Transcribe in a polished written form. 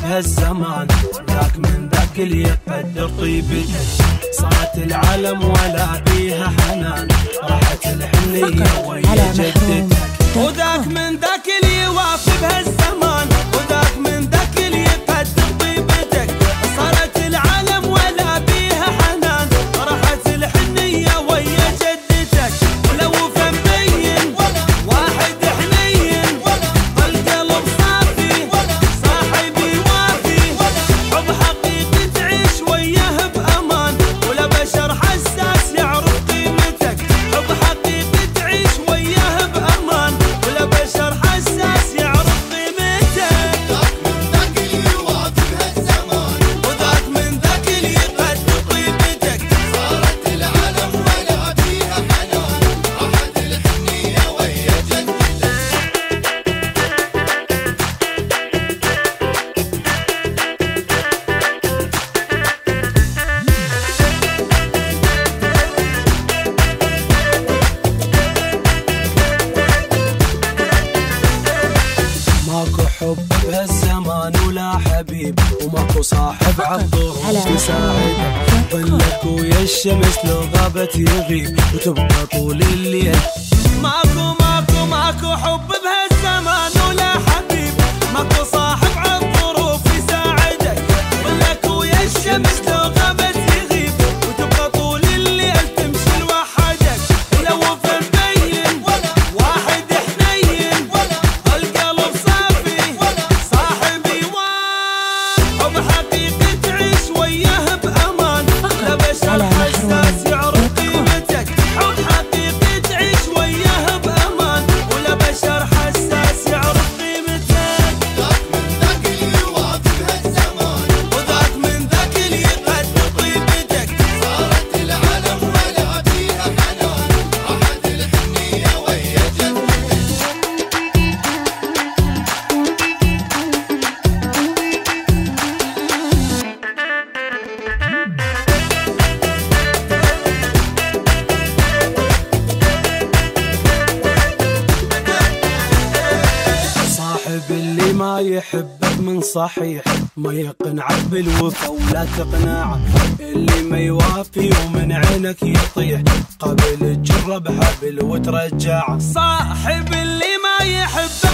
بهالزمان، ذاك من ذاك اللي يقدر طيبته، صارت العالم ولا بيها حنان، راحت الحنية ويا جدتك. وذاك من ذاك اللي يوافي بهالزمان، وذاك من ذاك اللي يقدر طيبتك، صارت العالم ولا بيها حنان، راحت الحنية ويا جدتك. ولو فمبين واحد حنين، القلب صافي صاحبي وافي، حب حقيقي تعيش وياه بأمان، ولا بشر حساس يعرف قيمتك، حب حقيقي تعيش وياه بأمان، ولا بشر حساس يعرف قيمتك. ذاك من ذاك اللي يوافي بهالزمان، وذاك من ذاك اللي يقدر طيبتك، صارت العالم ولا بيها حنان، راحت الحنية ويا جدتك. ماكو حب بهالزمان ولا حبيب، وماكو صاحب عالظروف يساعدك، ظلك ويا الشمس لو غابت يغيب، وتبقى طول الليل. ماكو حب بهالزمان ولا حبيب، ماكو صاحب عالظروف يساعدك، ظلك ويا الشمس لو غابت يغيب، وتبقى طول الليل تمشي لوحدك. ولو فمبين واحد حنين، القلب صافي صاحبي حب حقيقي تعيش وياه بأمان، لا بشر حساس يعرف قيمتك، حب حقيقي تعيش وياه بأمان، ولا بشر حساس يعرف قيمتك. ذاك من ذاك اللي يوافي بهالزمان، وذاك من ذاك اللي يقدر طيبتك، صارت العالم ولا بيها حنان، راحت الحنية ويا جدتك. صاحب اللي ما يحبك من صحيح، ما يقنعك بالوفا ولا تقنعه، اللي ما يوافي ومن عينك يطيح، قبل تجرب حبل وترجعه. صاحب اللي ما يحبك